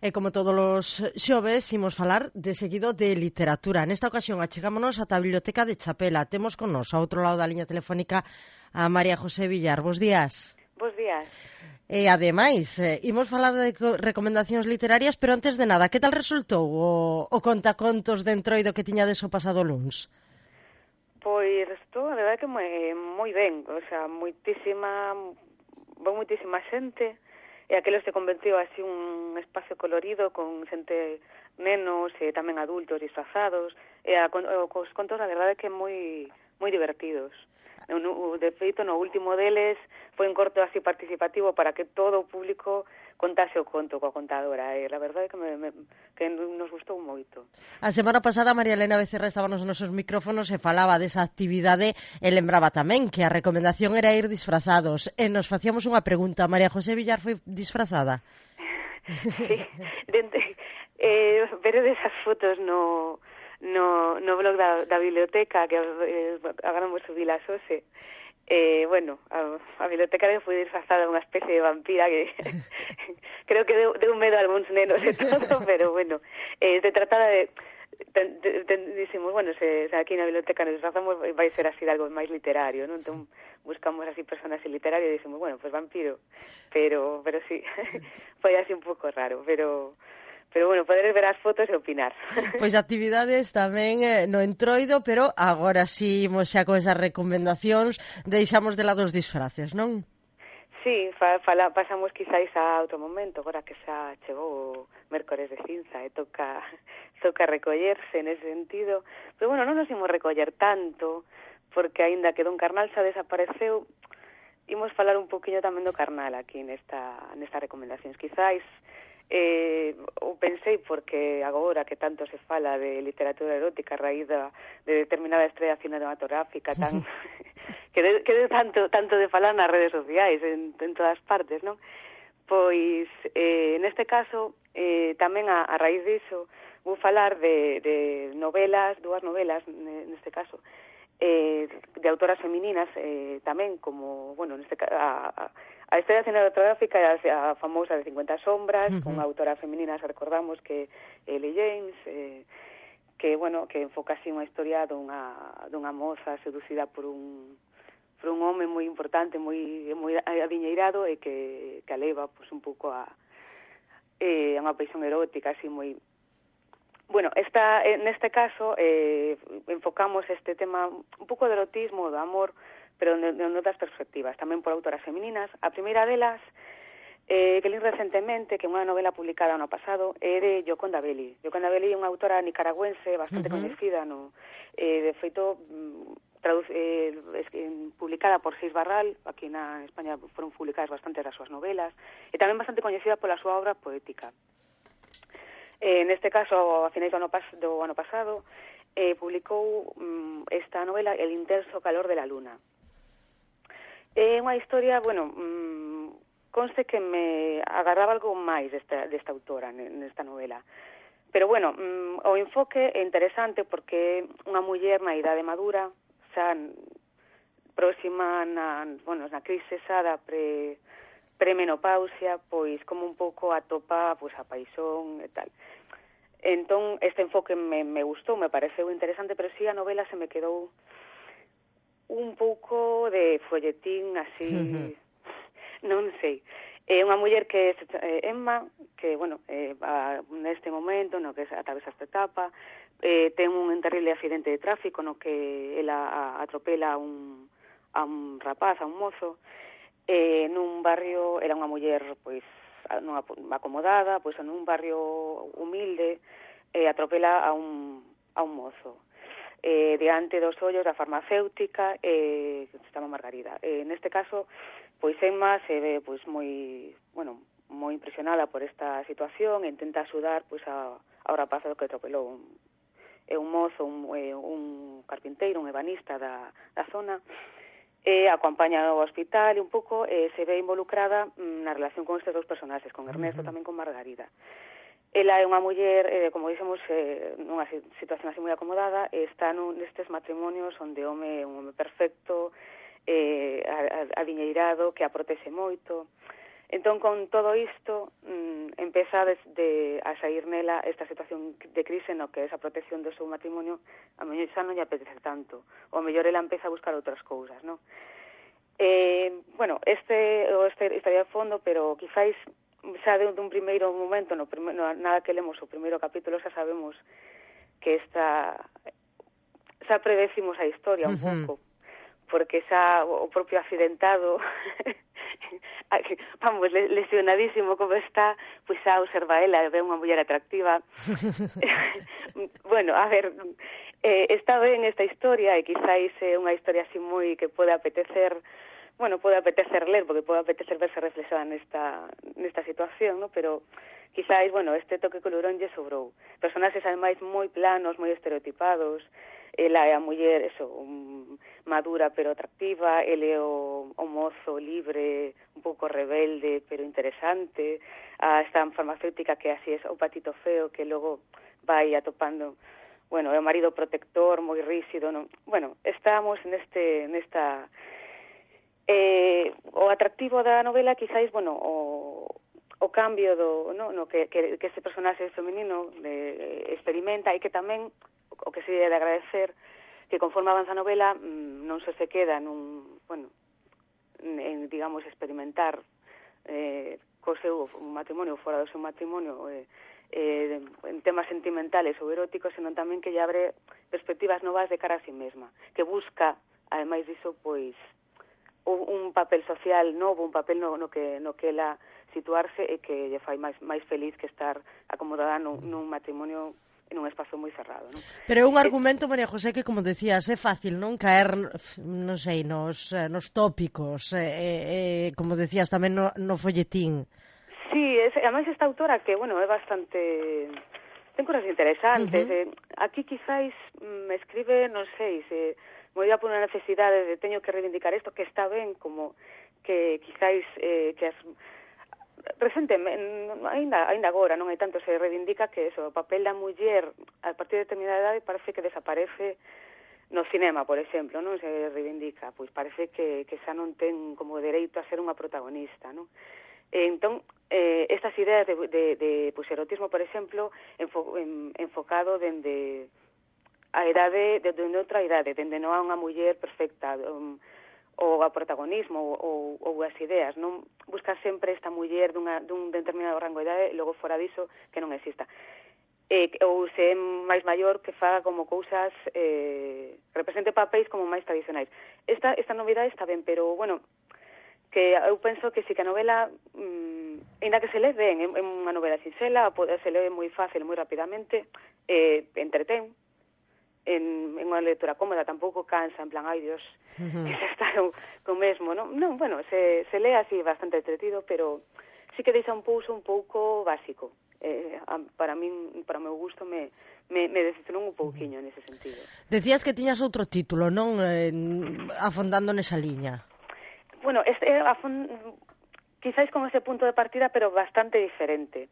E como todos os xoves, imos falar de seguido de literatura. Nesta ocasión, achegámonos ata a Biblioteca de Chapela. Temos con nos, ao outro lado da liña telefónica, a María José Villar. Bos días. Bos días. E, ademais, imos falar de recomendacións literarias, pero antes de nada, que tal resultou o contacontos de Entroido que tiñades o pasado luns? Pois estou, a verdade que moi ben, o sea, moitísima xente, e aqueles que convertiu así un espacio colorido con xente nenos e tamén adultos disfrazados, e os contos a verdade que moi divertidos. De feito, no último deles foi un corto así participativo para que todo o público contase o conto coa contadora, e a verdade que nos gustou moito. A semana pasada María Elena Becerra estaba nos nosos micrófonos e falaba desa actividade e lembraba tamén que a recomendación era ir disfrazados, e nos facíamos unha pregunta. María José Villar foi disfrazada? Sí, veredes as fotos no blog da biblioteca, que agora vamos subila a Xose. Bueno, a bibliotecaria foi disfrazada unha especie de vampira que creo que deu medo a algúns nenos e todo, pero bueno, se trataba de dicimos, bueno, se aquí na biblioteca nos disfrazamos vai ser así de algo máis literario, non? Entón buscamos así personaxe literario e dicimos, bueno, pues vampiro, pero sí, foi así un pouco raro, pero bueno, poderes ver as fotos e opinar. Pois actividades tamén no Entroido, pero agora si imos xa con esas recomendacións, deixamos de lado os disfraces, non? Sí, pasamos quizáis a outro momento, agora que xa chegou o mércores de cinza e toca recollerse nese sentido, pero bueno, non nos imos recoller tanto, porque aínda que Don Carnal xa desapareceu, imos falar un poquinho tamén do Carnal aquí nestas recomendacións. Quizáis o pensei porque agora que tanto se fala de literatura erótica a raíz de determinada estrella cinematográfica tan que de tanto de falar nas redes sociais en todas partes, non? Pois neste caso tamén a raíz diso vou falar de novelas, dúas novelas neste caso, de autoras femininas tamén, como, bueno, neste caso a estrella cinematográfica é a famosa de 50 sombras, con autora feminina, se recordamos que Ellie James, que, bueno, que enfoca así unha historia dunha moza seducida por un home moi importante, moi adiñeirado, e que a leva, pues, un pouco a unha paixón erótica, así moi... Bueno, neste caso enfocamos este tema un pouco de erotismo, do amor, pero en outras perspectivas, tamén por autoras femininas. A primeira delas, que li recentemente, que é unha novela publicada ano pasado, é de Gioconda Belli. Gioconda Belli é unha autora nicaragüense bastante coñecida, de feito, publicada por Seis Barral, aquí na España foron publicadas bastantes das súas novelas, e tamén bastante coñecida pola súa obra poética. Neste caso, a finais do ano pasado, publicou esta novela El intenso calor de la luna. É unha historia, bueno, conste que me agarraba algo máis desta autora nesta novela. Pero, bueno, o enfoque é interesante porque unha muller na idade madura, xa próxima na crise xa da premenopausia, pois como un pouco atopa pois a paixón e tal. Entón, este enfoque me gustou, me pareceu interesante, pero si a novela se me quedou un pouco de folletín así, non sei. É unha muller que é Emma, que, bueno, neste momento, no que atravesa esta etapa, ten un terrible accidente de tráfico no que ela atropela a un rapaz, a un mozo, nun barrio, era unha muller, pois, non acomodada, pois, en un barrio humilde, atropela a un mozo. Diante dos ollos da farmacéutica, que se chama Margarida. Neste caso, pois Emma se ve pois moi impresionada por esta situación e intenta axudar pois ao rapaz que atropelou. É un mozo, un carpinteiro, un ebanista da zona, acompaña ao hospital e un pouco se ve involucrada na relación con estes dous personaxes, con Ernesto, tamén con Margarida. Ela é unha muller, como dixemos, nunha situación así moi acomodada, está nestes matrimonios onde o home é un home perfecto, adiñeirado, que a protexe moito. Entón, con todo isto, empeza a sair nela esta situación de crise no que esa protección do seu matrimonio a mellor xa non lle apetece tanto, ou a mellor ela empeza a buscar outras cousas, non? Bueno, estaría de fondo, pero quizáis xa de un primeiro momento, nada que lemos o primeiro capítulo, xa sabemos que xa predecimos a historia un pouco, porque xa o propio accidentado vamos, lesionadísimo como está, pois xa observa ela, ve unha muller atractiva. Bueno, a ver, está ben esta historia, e quizáis é unha historia así moi que pode apetecer ler, porque pode apetecer verse reflexada nesta situación, ¿no? Pero quizáis, bueno, este toque colorón lle sobrou. Personaxes ademais moi planos, moi estereotipados. Ela é a muller, madura pero atractiva, ele é o mozo libre, un pouco rebelde pero interesante, esta farmacéutica que así é o patito feo que logo vai atopando, bueno, é o marido protector moi rígido, non? Bueno, estamos nesta o atractivo da novela quizáis, bueno, o cambio no que este personaxe feminino experimenta, e que tamén o que se debe de agradecer que conforme avanza a novela non se queda en digamos experimentar co seu matrimonio, fora do seu matrimonio, en temas sentimentales ou eróticos, senón tamén que lle abre perspectivas novas de cara a sí mesma, que busca, ademais diso, pois un papel social novo, un papel no que ela situarse, e que lle fai máis feliz que estar acomodada nun matrimonio en un espazo moi cerrado, non? Pero é un argumento, María José, que, como decías, é fácil non caer, non sei, nos tópicos, como decías tamén no folletín. Sí, ademais esta autora que, bueno, é bastante... ten cosas interesantes. Aquí quizáis me escribe, non sei, se moi dá por unha necesidade de teño que reivindicar isto, que está ben, como que quizáis que as recentemente, ainda agora, non hai tanto, se reivindica que o papel da muller a partir de determinada idade parece que desaparece no cinema, por exemplo, non se reivindica, pois parece que xa non ten como dereito a ser unha protagonista, non? Entón, estas ideas de erotismo, por exemplo, enfocado dende a idade, dende outra idade, dende non a unha muller perfecta, ou a protagonismo ou as ideas, non busca sempre esta muller dun determinado rango de idade e logo fora diso que non exista, ou se é máis maior que faga como cousas represente papéis como máis tradicionais. Esta novidade está ben, pero bueno, que eu penso que si que a novela ainda que se lee ben, é unha novela sinxela, se lee moi fácil, moi rapidamente, entretén, en unha lectura cómoda, tampouco cansa, en plan, ai Dios, que xa está co mesmo, non? Non, bueno, se lee así bastante entretido, pero sí que deixa un pouso un pouco básico. Para min, para o meu gusto, me decepcionou un pouquiño nese sentido. Decías que tiñas outro título, non? Afondando nesa liña. Bueno, quizáis con ese punto de partida, pero bastante diferente.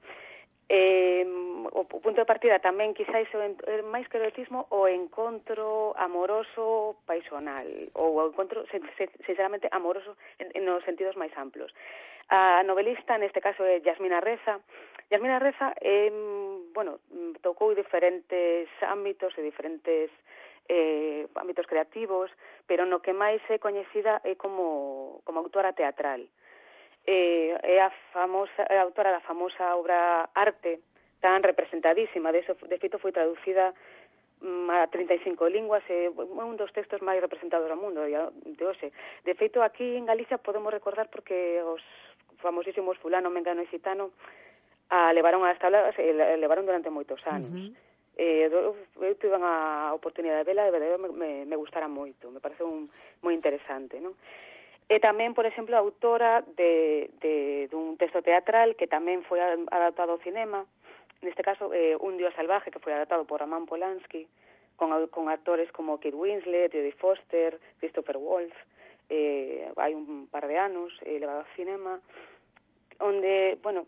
O punto de partida tamén quizáis máis que o erotismo, o encontro amoroso paixonal, ou o encontro sinceramente amoroso nos sentidos máis amplos. A novelista neste caso é Yasmina Reza. Yasmina Reza tocou diferentes ámbitos e diferentes ámbitos creativos, pero no que máis é coñecida é como autora teatral. É a autora da famosa obra Arte, tan representadísima, de feito foi traducida a 35 linguas, é un dos textos máis representados do mundo de hoxe. De feito, aquí en Galicia podemos recordar porque os famosísimos fulano, mengano e xitano levaron as tablas, levaron durante moitos anos. Eu tive a oportunidade de vela, de verdade me gustara moito, me parece moi interesante, non? E tamén, por exemplo, autora dun texto teatral que tamén foi adaptado ao cinema, neste caso, Un Dios salvaje, que foi adaptado por Roman Polanski, con actores como Kate Winslet, Jodie Foster, Christopher Waltz, hai un par de anos, levado ao cinema, onde, bueno,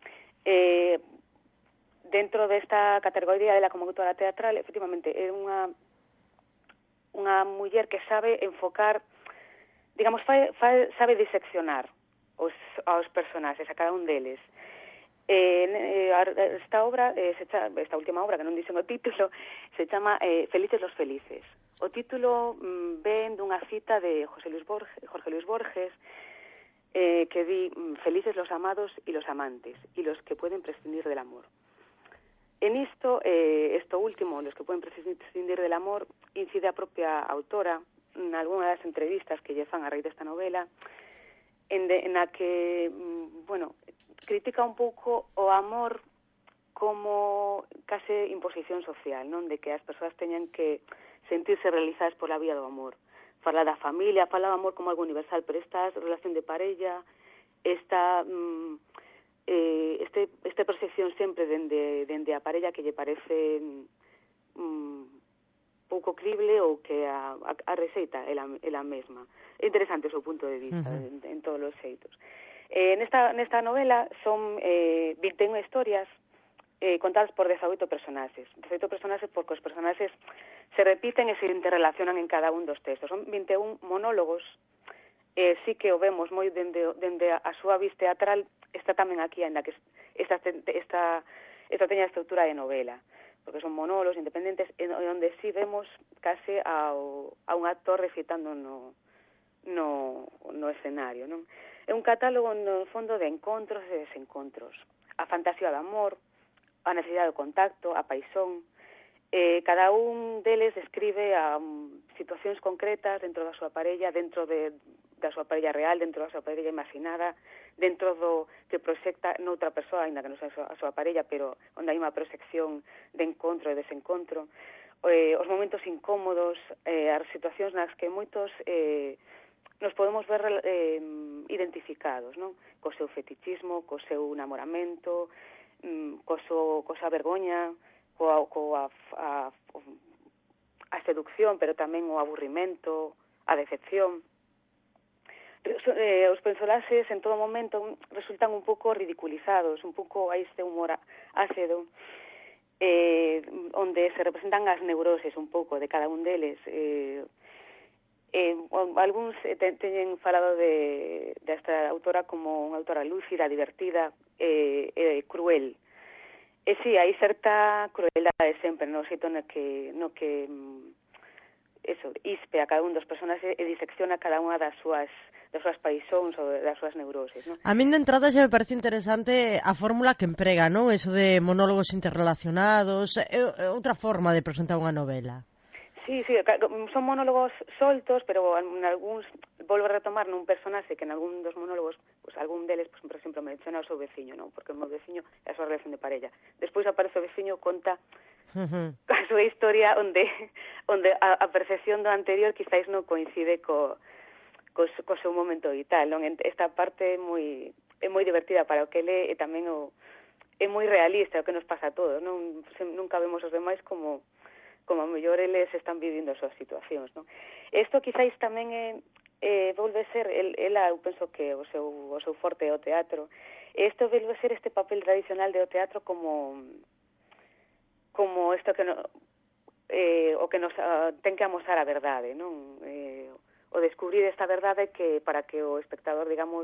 dentro desta categoría dela como autora teatral, efectivamente, é unha muller que sabe enfocar, digamos, sabe diseccionar aos personaxes, a cada un deles. Esta obra, esta última obra, que non dixen o título, se chama Felices los felices. O título ven dunha cita de Jorge Luis Borges, que di felices los amados y los amantes, y los que pueden prescindir del amor. En isto, esto último, los que pueden prescindir del amor, incide a propia autora en algunha das entrevistas que lle fan a raíz desta novela, na que, bueno, critica un pouco o amor como case imposición social, non? De que as persoas teñan que sentirse realizadas pola vía do amor. Fala da familia, fala do amor como algo universal, pero esta relación de parella, esta percepción sempre dende a parella que lle parece pouco crible ou que a receita ela mesma. É interesante o seu punto de vista en todos os xeitos. Nesta novela son 21 historias contadas por 18 personaxes. 18 personaxes porque os personaxes se repiten e se interrelacionan en cada un dos textos. Son 21 monólogos, sí que o vemos moi dende a súa vis teatral, está tamén aquí, ainda que esta teña a estrutura de novela, porque son monólogos independentes, onde sí vemos case a un actor recitando no escenario, non? É un catálogo, no fondo, de encontros e desencontros. A fantasía do amor, a necesidade do contacto, a paixón. Cada un deles describe situacións concretas dentro da súa parella, dentro da súa parella real, dentro da súa parella imaginada, dentro do que proxecta noutra persoa, ainda que non sea a súa parella, pero onde hai unha proxección de encontro e desencontro. Os momentos incómodos, as situacións nas que moitos nos podemos ver identificados, non? Co seu fetichismo, co seu namoramento, co súa vergoña, coa seducción, pero tamén o aburrimento, a decepción. Os personaxes en todo momento resultan un pouco ridiculizados, un pouco a este humor ácido, onde se representan as neuroses un pouco de cada un deles. Algúns teñen falado desta autora como unha autora lúcida, divertida, cruel. E si, hai certa crueldade sempre no xeito no que ispe a cada un dos personaxes e disecciona cada unha das súas paixóns ou das súas neuroses, non? A min de entrada xa me parece interesante a fórmula que emprega, non? Eso de monólogos interrelacionados, é outra forma de presentar unha novela. Sí, son monólogos soltos, pero en algúns volvo a retomar nun personaxe que en algún dos monólogos, pues algún deles, pues, por exemplo, menciona o seu veciño, non? Porque o meu veciño é a súa relación de parella. Despois aparece o veciño, conta a súa historia onde a percepción do anterior quizáis non coincide co seu momento vital, non? Esta parte é moi divertida para o que lee e tamén é moi realista o que nos pasa a todos, non? Nunca vemos os demais como a mellor eles están vivindo as súas situacións, non? Isto quizáis tamén volve ser, ela, eu penso que o seu forte é o teatro, isto volve ser este papel tradicional do teatro como isto que o que nos ten que amosar a verdade, non? O descubrir esta verdade que para que o espectador, digamos,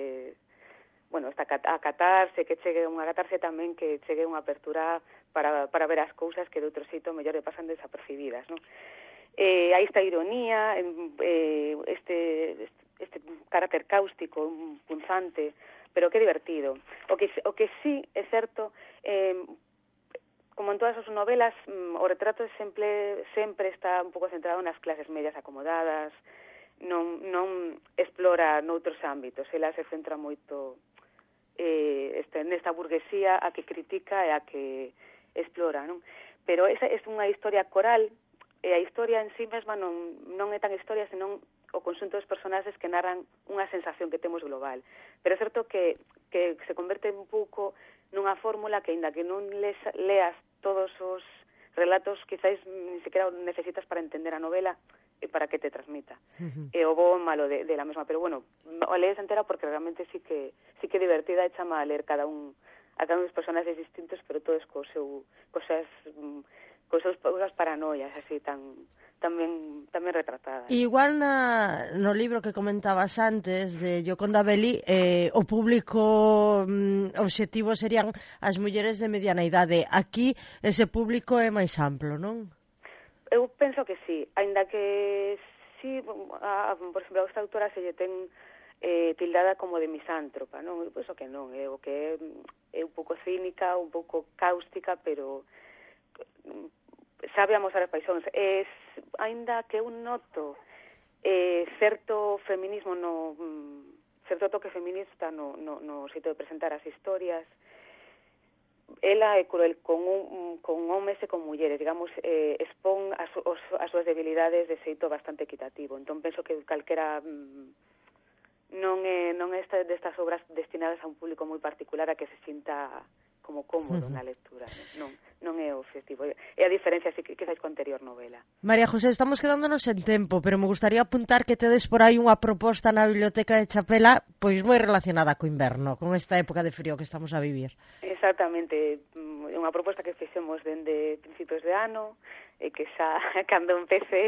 a catarse, que chegue unha catarse tamén, que chegue unha apertura para ver as cousas que de outro xeito mellor le pasan desapercibidas, non? Hai esta ironía, este carácter cáustico, punzante, pero que divertido. O que sí é certo, como en todas as novelas, o retrato sempre está un pouco centrado nas clases medias acomodadas, non explora noutros ámbitos, ela se centra moito nesta burguesía a que critica e a que explora, non? Pero esa é unha historia coral, e a historia en sí mesma non é tan historia, senón o conxunto dos personaxes que narran unha sensación que temos global. Pero é certo que se converte un pouco nunha fórmula que, aínda que non leas todos os relatos, quizáis ni sequera necesitas para entender a novela e para que te transmita. O bo e malo de la mesma, pero bueno, o lees entera porque realmente sí que é divertida e chama a ler cada un dos personaxes distintos, pero todos cos seus paranoias así tan tamén retratada. Igual no libro que comentabas antes de Gioconda Belli, o público obxectivo serían as mulleres de mediana idade. Aquí ese público é máis amplo, non? Eu penso que sí, aínda que sí, por exemplo, a esta autora se lle ten tildada como de misántropa, non? Eu penso que non, o que é un pouco cínica, un pouco cáustica, pero sabe amosar as paixóns. Aínda que eu noto certo feminismo, certo toque feminista no xeito de presentar as historias, ela é cruel con homes e con mulleres, digamos, expón as súas debilidades de xeito bastante equitativo. Entón penso que calquera non é destas obras destinadas a un público moi particular a que se sinta como cómodo na lectura. Non é o objetivo. É a diferencia que fais coa anterior novela. María José, estamos quedándonos en tempo, pero me gustaría apuntar que tedes por aí unha proposta na Biblioteca de Chapela pois moi relacionada co inverno, con esta época de frío que estamos a vivir. Exactamente. É unha proposta que fixemos dende principios de ano, e que xa cando empece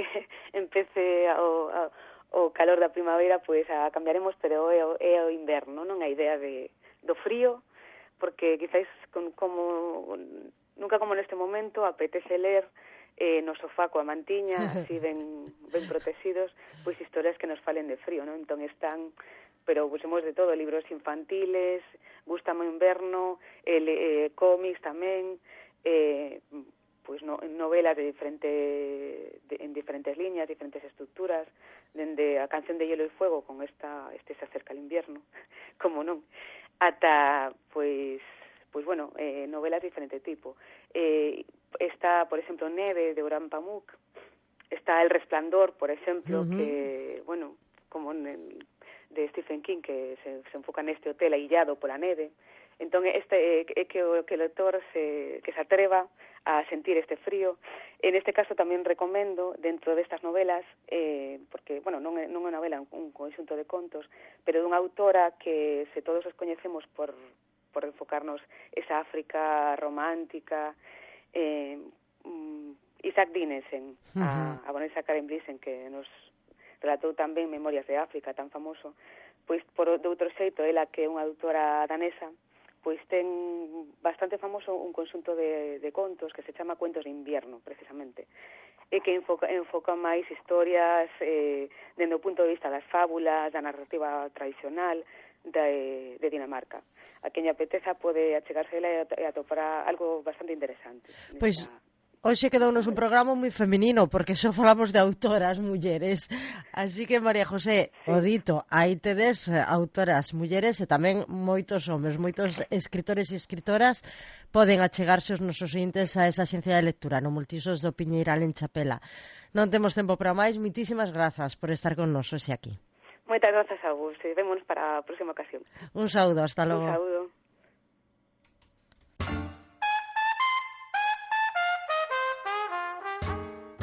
o calor da primavera, pois a cambiaremos, pero é o inverno, non a idea do frío, porque quizáis nunca como neste momento apetece ler no sofá coa mantiña, así ben protegidos, pois historias que nos falen de frío, non? Entón están, pero pusemos de todo, libros infantiles, gústame o inverno, cómics tamén, pois novelas en diferentes líneas, diferentes estructuras, dende a Canción de hielo e fuego con este se acerca el invierno, como non, ata pois bueno, novelas de diferente tipo. Está, por exemplo, Neve de Orhan Pamuk, está El resplandor, por exemplo, que, bueno, como de Stephen King, que se enfoca neste hotel aillado pola neve. Entón, é que o lector que se atreva a sentir este frío. En este caso tamén recomendo, dentro destas novelas, porque, bueno, non é unha novela, un conxunto de contos, pero dunha autora que, se todos os coñecemos por enfocarnos esa África romántica, Isaac Dinesen, a Vanessa Karen Blixen, que nos relatou tamén Memorias de África, tan famoso, pois, de outro xeito, ela que é unha autora danesa, pois ten bastante famoso un conxunto de contos que se chama Cuentos de invierno, precisamente, e que enfoca máis historias dende o punto de vista das fábulas, da narrativa tradicional de Dinamarca. A quen apeteza pode achegarse e atopar algo bastante interesante. Pois hoxe quedounos un programa moi feminino, porque só falamos de autoras mulleres. Así que, María José, o dito, aí tedes autoras mulleres e tamén moitos homes, moitos escritores e escritoras poden achegarse os nosos ointes a esa xencia de lectura no Multiusos do Piñeiral en Chapela. Non temos tempo para máis, moitísimas grazas por estar con nos hoxe aquí. Moitas grazas a vos, e vémonos para a próxima ocasión. Un saúdo, hasta logo. Un saúdo.